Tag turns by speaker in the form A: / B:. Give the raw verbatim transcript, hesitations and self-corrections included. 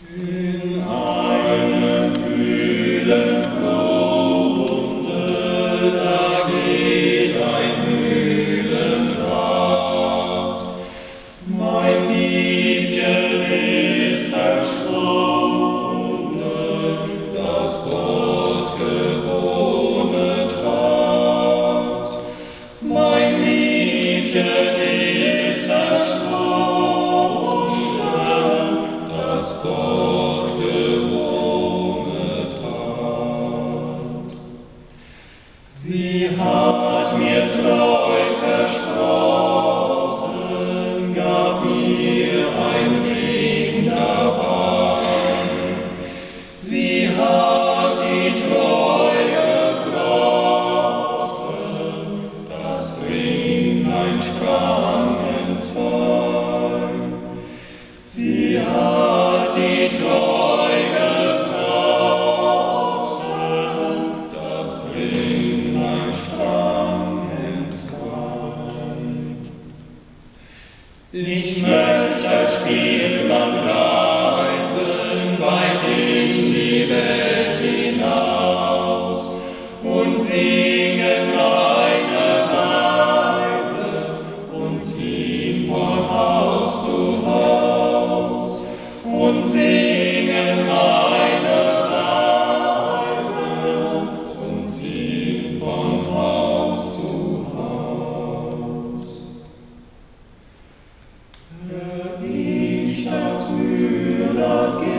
A: In einem kühlen Grunde, da geht ein Mühlenrad. Mein Liebchen ist verschwunden, das dort gewohnet hat. Mein Liebchen ist verschwunden, das dort gewohnet hat. Sie hat mir treu versprochen, gab mir ein Ring dabei. Sie hat die Treue gebrochen, das Ringlein sprang entzwei. Sie hat die Treue gebrochen, das Ringlein sprang entzwei. Ich möchte als Spielmann reisen, weit in die Welt hinaus und singen meine Weise und ziehen von Haus zu Haus und singen meine Weise und ziehen von Haus zu Haus. Hör ich das Mühlrad